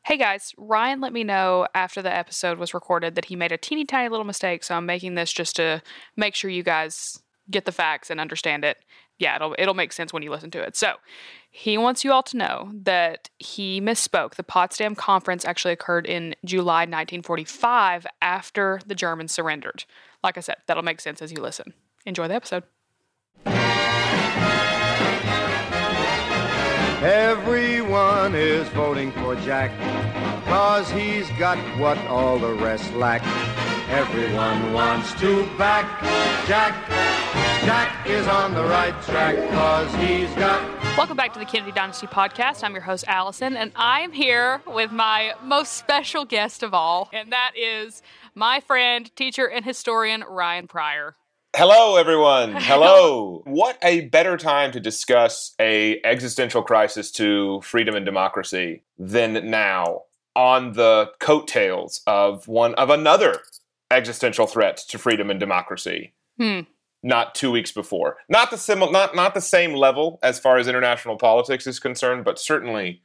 Hey guys, Ryan let me know after the episode was recorded that he made a teeny tiny little mistake, so I'm making this just to make sure you guys get the facts and understand it. Yeah, it'll make sense when you listen to it. So, he wants you all to know that he misspoke. The Potsdam Conference actually occurred in July 1945 after the Germans surrendered. Like I said, that'll make sense as you listen. Enjoy the episode. Everyone is voting for Jack, 'cause he's got what all the rest lack. Everyone wants to back Jack. Jack is on the right track, 'cause he's got... Welcome back to the Kennedy Dynasty Podcast. I'm your host, Allison, and I'm here with my most special guest of all, and that is my friend, teacher, and historian, Ryan Pryor. Hello, everyone. Hello. What a better time to discuss a existential crisis to freedom and democracy than now, on the coattails of another existential threat to freedom and democracy. Not 2 weeks before. Not the same level as far as international politics is concerned, but certainly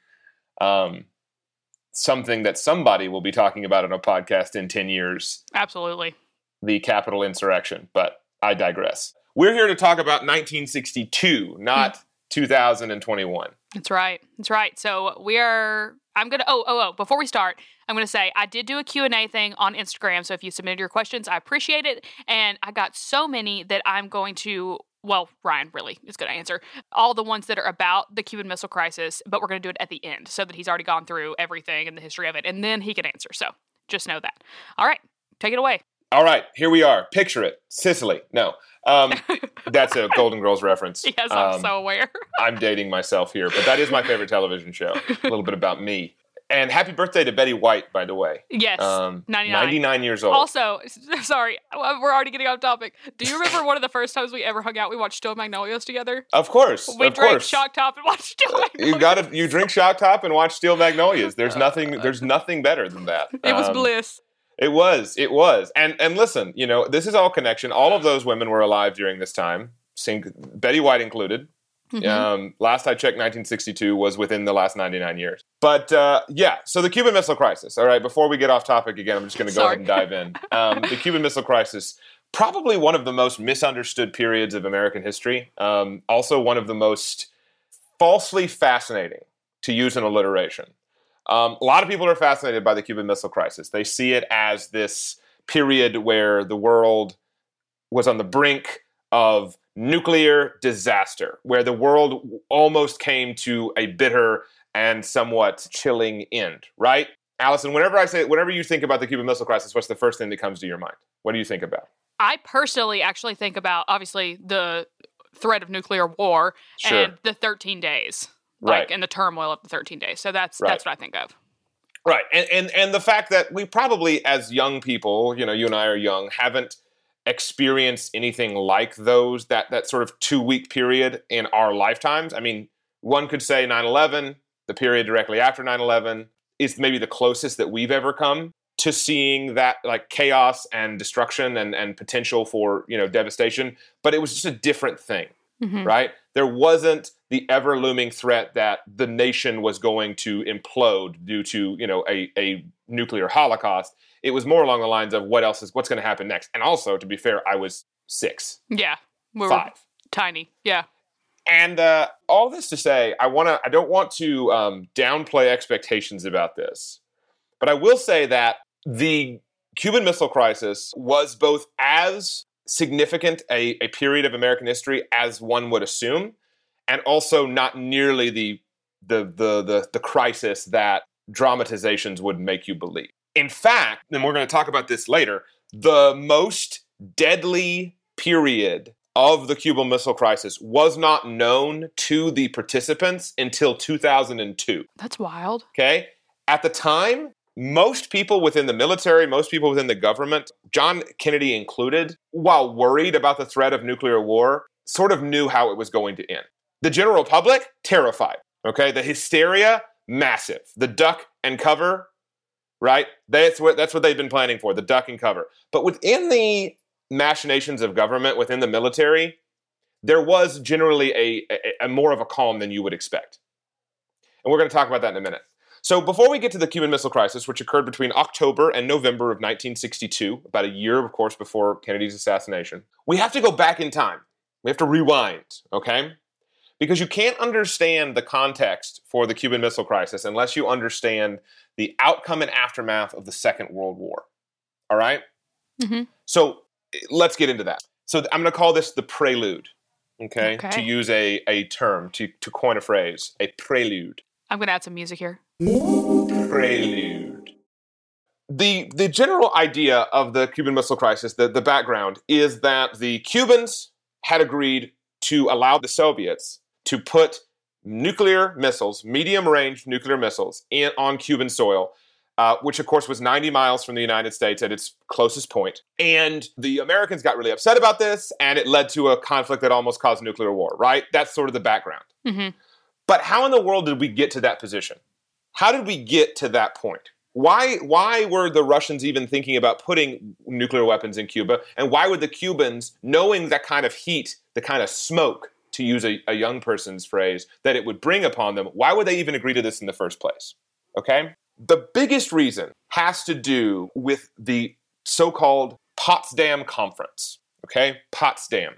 something that somebody will be talking about on a podcast in 10 years. Absolutely. The Capitol insurrection, but I digress. We're here to talk about 1962, not 2021. That's right. So before we start, I'm going to say I did do a Q&A thing on Instagram, so if you submitted your questions, I appreciate it, and I got so many that I'm going to, Ryan really is going to answer all the ones that are about the Cuban Missile Crisis, but we're going to do it at the end so that he's already gone through everything and the history of it, and then he can answer, so just know that. All right, take it away. All right, here we are. Picture it. Sicily. No. That's a Golden Girls reference. Yes, I'm so aware. I'm dating myself here, but that is my favorite television show. A little bit about me. And happy birthday to Betty White, by the way. Yes, 99. 99 years old. Also, sorry, we're already getting off topic. Do you remember one of the first times we ever hung out, we watched Steel Magnolias together? Of course. We drank Shock Top and watched Steel Magnolias. You drink Shock Top and watch Steel Magnolias. There's nothing better than that. It was bliss. It was. And listen, this is all connection. All of those women were alive during this time, Betty White included. Mm-hmm. Last I checked, 1962 was within the last 99 years. But so the Cuban Missile Crisis. All right, before we get off topic again, I'm just going to go ahead and dive in. The Cuban Missile Crisis, probably one of the most misunderstood periods of American history. Also one of the most falsely fascinating, to use an alliteration. A lot of people are fascinated by the Cuban Missile Crisis. They see it as this period where the world was on the brink of nuclear disaster, where the world almost came to a bitter and somewhat chilling end, right? Allison, whenever you think about the Cuban Missile Crisis, what's the first thing that comes to your mind? What do you think about? I personally actually think about, obviously, the threat of nuclear war and the 13 days. And the turmoil of the 13 days. So that's what I think of. Right. And the fact that we probably, as young people, you and I are young, haven't experienced anything like that sort of 2-week period in our lifetimes. I mean, one could say 9/11, the period directly after 9/11, is maybe the closest that we've ever come to seeing that like chaos and destruction and potential for, devastation. But it was just a different thing, right? There wasn't the ever-looming threat that the nation was going to implode due to, a nuclear holocaust. It was more along the lines of what's going to happen next. And also, to be fair, I was 6. Yeah. We were 5. Tiny. Yeah. And all this to say, I don't want to downplay expectations about this, but I will say that the Cuban Missile Crisis was both as significant a period of American history as one would assume, and also not nearly the crisis that dramatizations would make you believe. In fact, and we're going to talk about this later, the most deadly period of the Cuban Missile Crisis was not known to the participants until 2002. That's wild. Okay? At the time, most people within the military, most people within the government, John Kennedy included, while worried about the threat of nuclear war, sort of knew how it was going to end. The general public, terrified. Okay? The hysteria, massive. The duck and cover, right? That's what they've been planning for, the duck and cover. But within the machinations of government, within the military, there was generally a more of a calm than you would expect. And we're going to talk about that in a minute. So before we get to the Cuban Missile Crisis, which occurred between October and November of 1962, about a year, of course, before Kennedy's assassination, we have to go back in time. We have to rewind, okay? Because you can't understand the context for the Cuban Missile Crisis unless you understand the outcome and aftermath of the Second World War. All right? Mm-hmm. So let's get into that. So I'm going to call this the prelude, okay? To use a term, to coin a phrase, a prelude. I'm going to add some music here. Prelude. The general idea of the Cuban Missile Crisis, the background, is that the Cubans had agreed to allow the Soviets to put nuclear missiles, medium-range nuclear missiles, on Cuban soil, which, of course, was 90 miles from the United States at its closest point. And the Americans got really upset about this, and it led to a conflict that almost caused nuclear war, right? That's sort of the background. Mm-hmm. But how in the world did we get to that position? How did we get to that point? Why were the Russians even thinking about putting nuclear weapons in Cuba? And why would the Cubans, knowing that kind of heat, the kind of smoke, to use a young person's phrase, that it would bring upon them, why would they even agree to this in the first place? Okay? The biggest reason has to do with the so-called Potsdam Conference. Okay? Potsdam.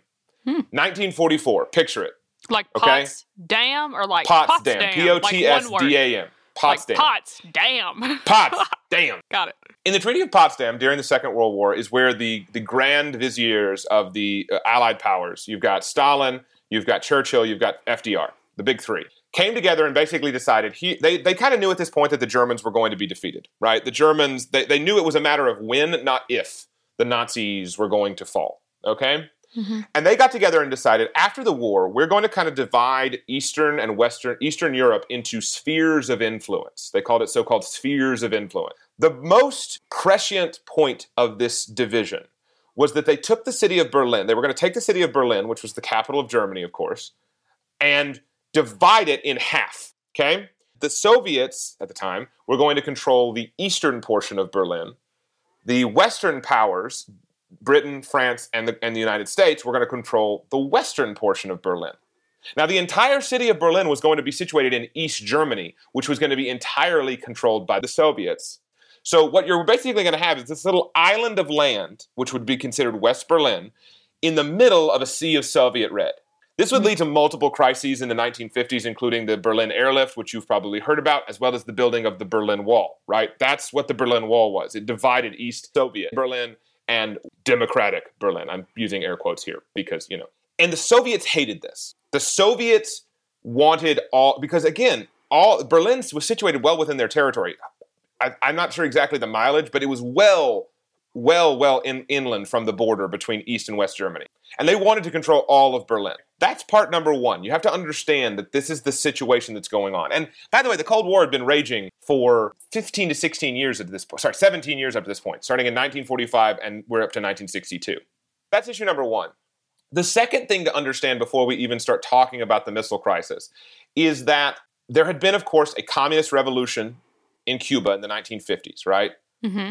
1944. Picture it. Like okay? Potsdam or like Potsdam. P-O-T-S-D-A-M. Potsdam. Like Potsdam. Potsdam. Got it. In the Treaty of Potsdam during the Second World War is where the grand viziers of the Allied powers, you've got Stalin, you've got Churchill, you've got FDR, the big three, came together and basically decided, they kind of knew at this point that the Germans were going to be defeated, right? The Germans, they knew it was a matter of when, not if, the Nazis were going to fall, okay? Mm-hmm. And they got together and decided, after the war, we're going to kind of divide Eastern Europe into spheres of influence. They called it so-called spheres of influence. The most prescient point of this division was that they took the city of Berlin. They were going to take the city of Berlin, which was the capital of Germany, of course, and divide it in half, okay? The Soviets, at the time, were going to control the eastern portion of Berlin. The Western powers, Britain, France, and the United States, were going to control the western portion of Berlin. Now, the entire city of Berlin was going to be situated in East Germany, which was going to be entirely controlled by the Soviets. So what you're basically going to have is this little island of land, which would be considered West Berlin, in the middle of a sea of Soviet red. This would lead to multiple crises in the 1950s, including the Berlin airlift, which you've probably heard about, as well as the building of the Berlin Wall, right? That's what the Berlin Wall was. It divided East Soviet Berlin and democratic Berlin. I'm using air quotes here because, you know. And the Soviets hated this. The Soviets wanted because again, Berlin was situated well within their territory. I'm not sure exactly the mileage, but it was well inland from the border between East and West Germany. And they wanted to control all of Berlin. That's part number one. You have to understand that this is the situation that's going on. And by the way, the Cold War had been raging for 15 to 16 years at this point. 17 years up to this point, starting in 1945, and we're up to 1962. That's issue number one. The second thing to understand before we even start talking about the missile crisis is that there had been, of course, a communist revolution in Cuba in the 1950s, right? Mm-hmm.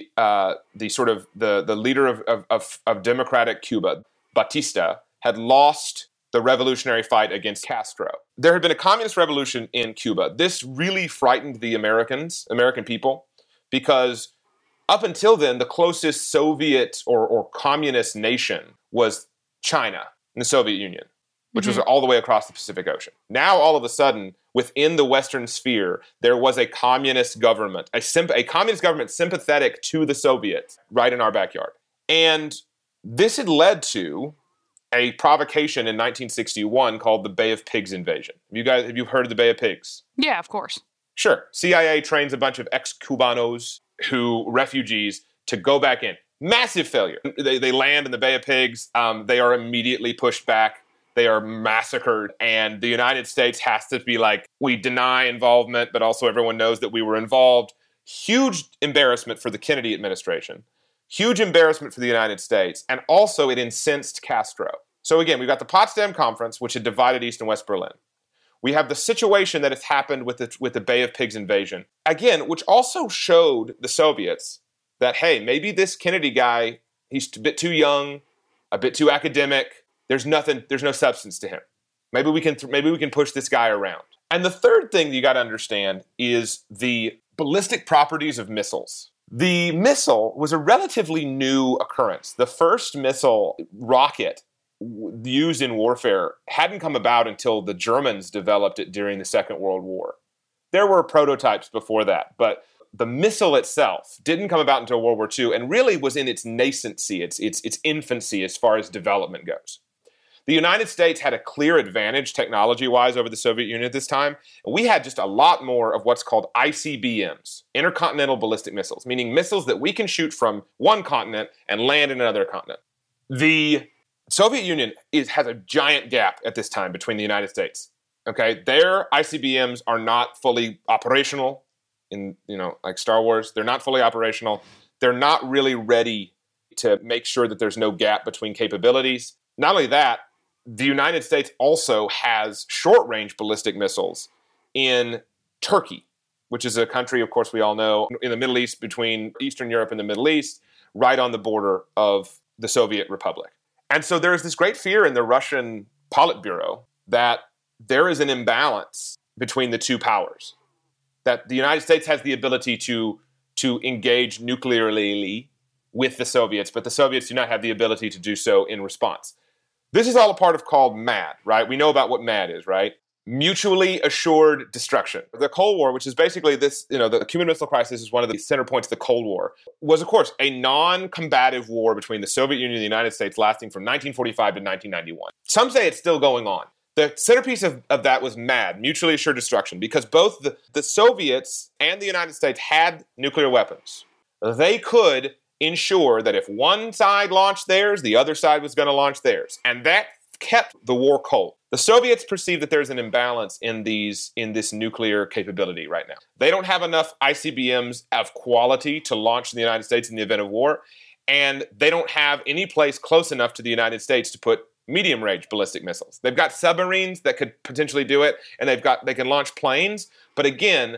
The leader of democratic Cuba, Batista, had lost the revolutionary fight against Castro. There had been a communist revolution in Cuba. This really frightened the American people, because up until then, the closest Soviet or communist nation was China and the Soviet Union, which was all the way across the Pacific Ocean. Now, all of a sudden, within the Western sphere, there was a communist government, a communist government sympathetic to the Soviets right in our backyard. And this had led to a provocation in 1961 called the Bay of Pigs invasion. Have you heard of the Bay of Pigs? Yeah, of course. Sure. CIA trains a bunch of ex-Cubanos, refugees, to go back in. Massive failure. They land in the Bay of Pigs. They are immediately pushed back. They are massacred. And the United States has to be like, we deny involvement, but also everyone knows that we were involved. Huge embarrassment for the Kennedy administration. Huge embarrassment for the United States. And also it incensed Castro. So again, we've got the Potsdam Conference, which had divided East and West Berlin. We have the situation that has happened with the Bay of Pigs invasion. Again, which also showed the Soviets that, hey, maybe this Kennedy guy, he's a bit too young, a bit too academic. There's no substance to him. Maybe we can push this guy around. And the third thing you got to understand is the ballistic properties of missiles. The missile was a relatively new occurrence. The first missile rocket used in warfare hadn't come about until the Germans developed it during the Second World War. There were prototypes before that, but the missile itself didn't come about until World War II and really was in its nascency, its infancy as far as development goes. The United States had a clear advantage technology-wise over the Soviet Union at this time. And we had just a lot more of what's called ICBMs, intercontinental ballistic missiles, meaning missiles that we can shoot from one continent and land in another continent. The Soviet Union has a giant gap at this time between the United States. Okay, their ICBMs are not fully operational in, like Star Wars. They're not fully operational. They're not really ready to make sure that there's no gap between capabilities. Not only that, the United States also has short-range ballistic missiles in Turkey, which is a country, of course, we all know, in the Middle East, between Eastern Europe and the Middle East, right on the border of the Soviet Republic. And so there is this great fear in the Russian Politburo that there is an imbalance between the two powers, that the United States has the ability to engage nuclearly with the Soviets, but the Soviets do not have the ability to do so in response. This is all a part of called MAD, right? We know about what MAD is, right? Mutually assured destruction. The Cold War, which is basically this, the Cuban Missile Crisis is one of the center points of the Cold War, was, of course, a non-combative war between the Soviet Union and the United States lasting from 1945 to 1991. Some say it's still going on. The centerpiece of that was MAD, mutually assured destruction, because both the Soviets and the United States had nuclear weapons. They could ensure that if one side launched theirs, the other side was going to launch theirs. And that kept the war cold. The Soviets perceive that there's an imbalance in this nuclear capability right now. They don't have enough ICBMs of quality to launch in the United States in the event of war, and they don't have any place close enough to the United States to put medium-range ballistic missiles. They've got submarines that could potentially do it, and they can launch planes. But again,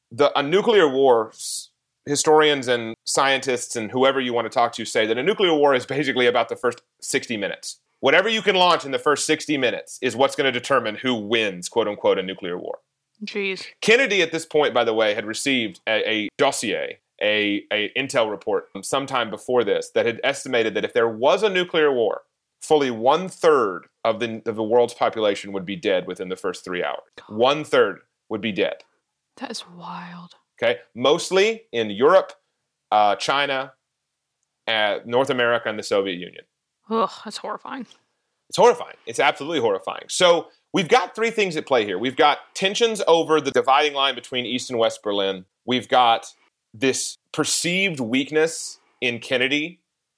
a nuclear war, historians and scientists and whoever you want to talk to say that a nuclear war is basically about the first 60 minutes. Whatever you can launch in the first 60 minutes is what's going to determine who wins, quote unquote, a nuclear war. Jeez. Kennedy at this point, by the way, had received a dossier, a intel report sometime before this that had estimated that if there was a nuclear war, fully 1/3 of the world's population would be dead within the first 3 hours. 1/3 would be dead. That is wild. Okay, mostly in Europe, China, North America, and the Soviet Union. Ugh, that's horrifying. It's horrifying. It's absolutely horrifying. So we've got three things at play here. We've got tensions over the dividing line between East and West Berlin. We've got this perceived weakness in Kennedy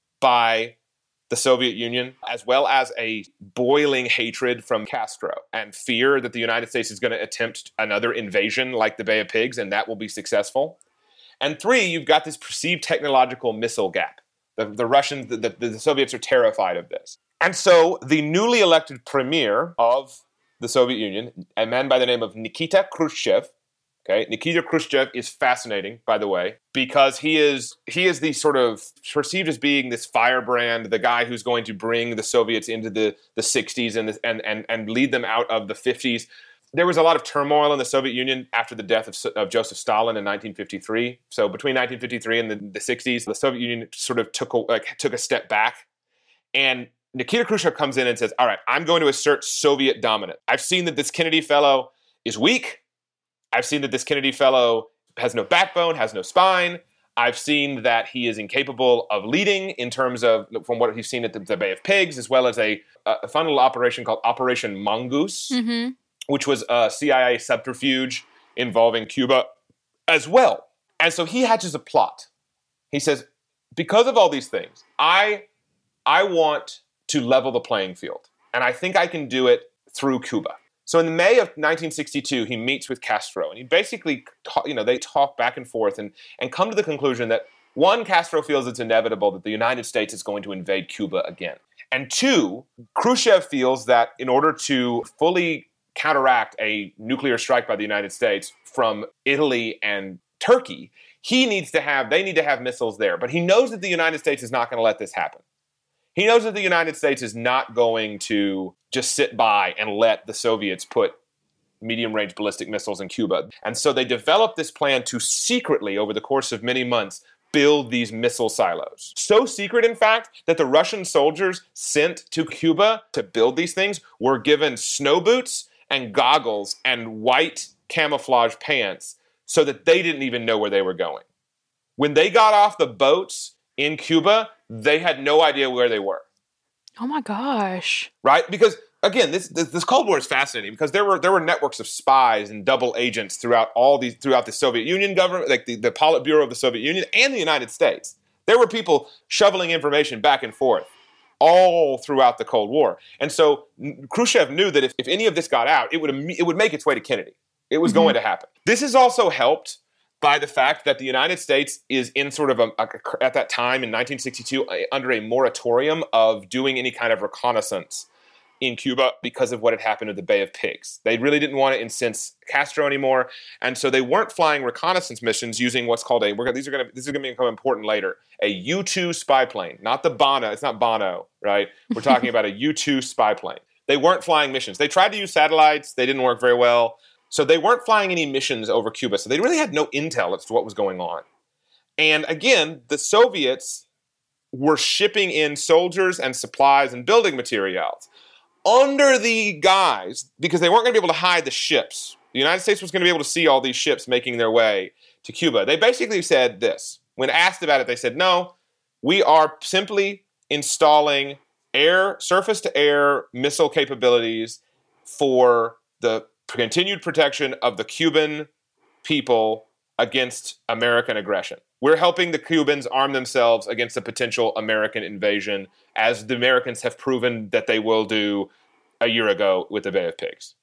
by the Soviet Union, as well as a boiling hatred from Castro and fear that the United States is going to attempt another invasion like the Bay of Pigs, and that will be successful. And three, you've got this perceived technological missile gap. The Russians, the Soviets are terrified of this. And so the newly elected premier of the Soviet Union, a man by the name of Nikita Khrushchev, okay, Nikita Khrushchev is fascinating, by the way, because he is the sort of perceived as being this firebrand, the guy who's going to bring the Soviets into the 60s and lead them out of the 50s. There was a lot of turmoil in the Soviet Union after the death of Joseph Stalin in 1953. So between 1953 and the 60s, the Soviet Union sort of took a step back. And Nikita Khrushchev comes in and says, all right, I'm going to assert Soviet dominance. I've seen that this Kennedy fellow is weak. I've seen that this Kennedy fellow has no backbone, has no spine. I've seen that he is incapable of leading in terms of, from what he's seen at the Bay of Pigs, as well as a fun little operation called Operation Mongoose, which was a CIA subterfuge involving Cuba as well. And so he hatches a plot. He says, because of all these things, I want to level the playing field. And I think I can do it through Cuba. So in May of 1962, he meets with Castro. And he basically, they talk back and forth and come to the conclusion that, one, Castro feels it's inevitable that the United States is going to invade Cuba again. And two, Khrushchev feels that in order to fully counteract a nuclear strike by the United States from Italy and Turkey, they need to have missiles there. But he knows that the United States is not going to let this happen. He knows that the United States is not going to just sit by and let the Soviets put medium-range ballistic missiles in Cuba. And so they developed this plan to secretly, over the course of many months, build these missile silos. So secret, in fact, that the Russian soldiers sent to Cuba to build these things were given snow boots and goggles and white camouflage pants so that they didn't even know where they were going. When they got off the boats in Cuba, they had no idea where they were. Oh my gosh. Right? Because again, this Cold War is fascinating because there were networks of spies and double agents throughout the Soviet Union government, like the Politburo of the Soviet Union and the United States. There were people shoveling information back and forth all throughout the Cold War. And so Khrushchev knew that if any of this got out, it would make its way to Kennedy. It was going to happen. This is also helped by the fact that the United States is in sort of at that time in 1962 under a moratorium of doing any kind of reconnaissance in Cuba because of what had happened at the Bay of Pigs. They really didn't want to incense Castro anymore, and so they weren't flying reconnaissance missions using what's called this is going to become important later, a U-2 spy plane, not the Bono. It's not Bono, right? We're talking about a U-2 spy plane. They weren't flying missions. They tried to use satellites. They didn't work very well. So they weren't flying any missions over Cuba. So they really had no intel as to what was going on. And again, the Soviets were shipping in soldiers and supplies and building materials under the guise, because they weren't going to be able to hide the ships. The United States was going to be able to see all these ships making their way to Cuba. They basically said this. When asked about it, they said, no, we are simply installing surface-to-air missile capabilities for the continued protection of the Cuban people against American aggression. We're helping the Cubans arm themselves against a potential American invasion, as the Americans have proven that they will do a year ago with the Bay of Pigs.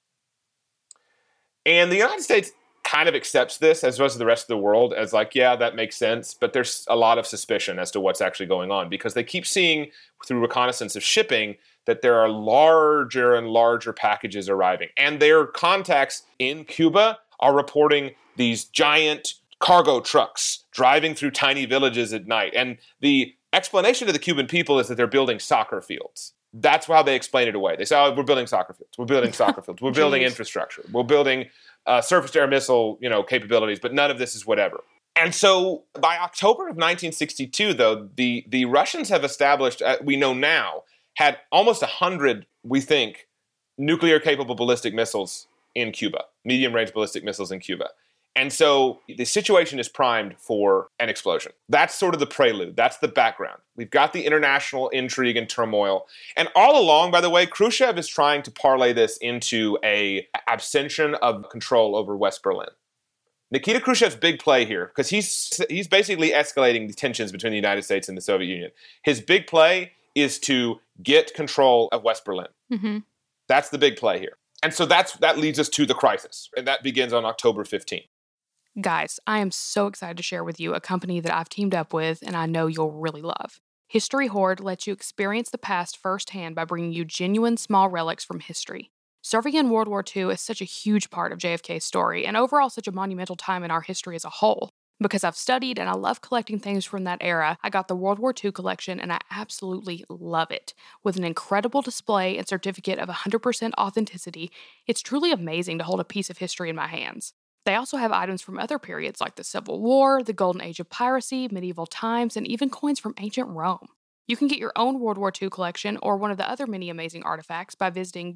And the United States kind of accepts this, as well as the rest of the world, as like, yeah, that makes sense, but there's a lot of suspicion as to what's actually going on, because they keep seeing through reconnaissance of shipping that there are larger and larger packages arriving. And their contacts in Cuba are reporting these giant cargo trucks driving through tiny villages at night. And the explanation to the Cuban people is that they're building soccer fields. That's how they explain it away. They say, oh, we're building soccer fields. We're building soccer fields. We're building infrastructure. We're building surface-to-air missile, capabilities, but none of this is whatever. And so by October of 1962, though, the Russians have established, we know now, had almost 100, we think, nuclear-capable ballistic missiles in Cuba, medium-range ballistic missiles in Cuba. And so the situation is primed for an explosion. That's sort of the prelude. That's the background. We've got the international intrigue and turmoil. And all along, by the way, Khrushchev is trying to parlay this into an abstention of control over West Berlin. Nikita Khrushchev's big play here, because he's basically escalating the tensions between the United States and the Soviet Union. His big play is to get control of West Berlin. Mm-hmm. That's the big play here. And so that leads us to the crisis. And that begins on October 15th. Guys, I am so excited to share with you a company that I've teamed up with and I know you'll really love. History Hoard lets you experience the past firsthand by bringing you genuine small relics from history. Serving in World War II is such a huge part of JFK's story and overall such a monumental time in our history as a whole. Because I've studied and I love collecting things from that era, I got the World War II collection and I absolutely love it. With an incredible display and certificate of 100% authenticity, it's truly amazing to hold a piece of history in my hands. They also have items from other periods like the Civil War, the Golden Age of piracy, medieval times, and even coins from ancient Rome. You can get your own World War II collection or one of the other many amazing artifacts by visiting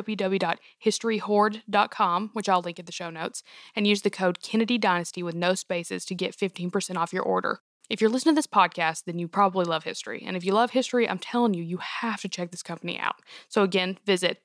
www.historyhoard.com, which I'll link in the show notes, and use the code Kennedy Dynasty with no spaces to get 15% off your order. If you're listening to this podcast, then you probably love history. And if you love history, I'm telling you, you have to check this company out. So again, visit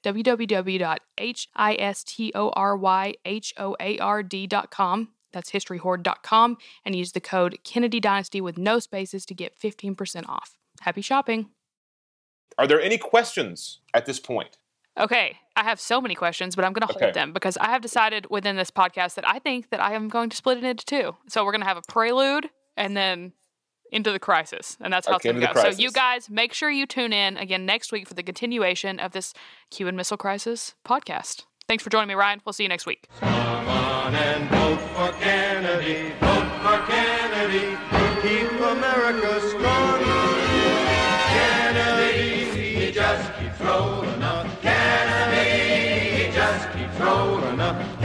www.historyhoard.com. That's historyhoard.com, and use the code Kennedy Dynasty with no spaces to get 15% off. Happy shopping. Are there any questions at this point? Okay, I have so many questions, but I'm going to hold them because I have decided within this podcast that I think that I am going to split it into two. So we're going to have a prelude and then into the crisis. And that's how it's going to go. So you guys, make sure you tune in again next week for the continuation of this Cuban Missile Crisis podcast. Thanks for joining me, Ryan. We'll see you next week. Come on and vote for Kennedy. Vote for Kennedy. Keep America strong. Kennedy, he just keeps rolling up. Kennedy, he just keeps rolling up.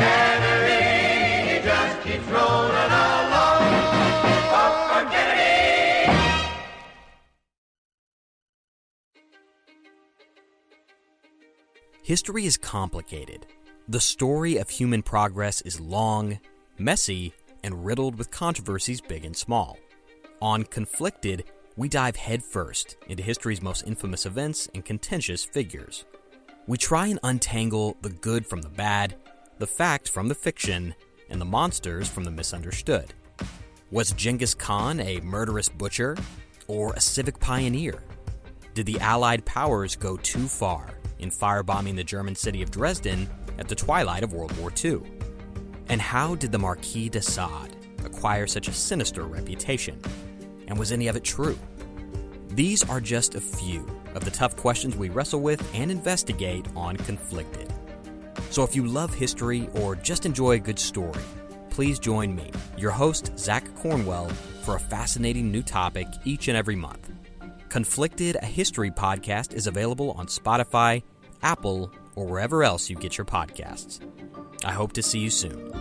History is complicated. The story of human progress is long, messy, and riddled with controversies big and small. On Conflicted, we dive headfirst into history's most infamous events and contentious figures. We try and untangle the good from the bad, the fact from the fiction, and the monsters from the misunderstood. Was Genghis Khan a murderous butcher or a civic pioneer? Did the Allied powers go too far in firebombing the German city of Dresden at the twilight of World War II? And how did the Marquis de Sade acquire such a sinister reputation? And was any of it true? These are just a few of the tough questions we wrestle with and investigate on Conflicted. So if you love history or just enjoy a good story, please join me, your host, Zach Cornwell, for a fascinating new topic each and every month. Conflicted, a history podcast, is available on Spotify, Apple, or wherever else you get your podcasts. I hope to see you soon.